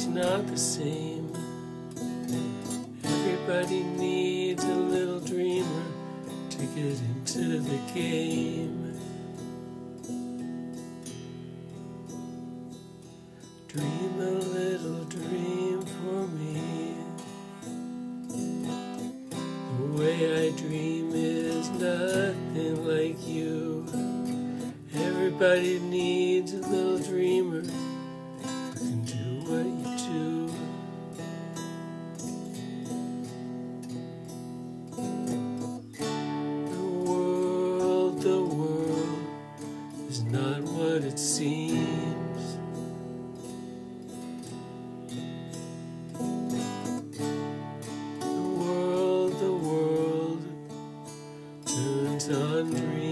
everybody's not the same. Everybody needs a little dreamer to get into the game. Dream a little dream for me. The way I dream is nothing like you. Everybody needs a little dreamer who can do what you do. The world is not what it seems. The world turns on dreams.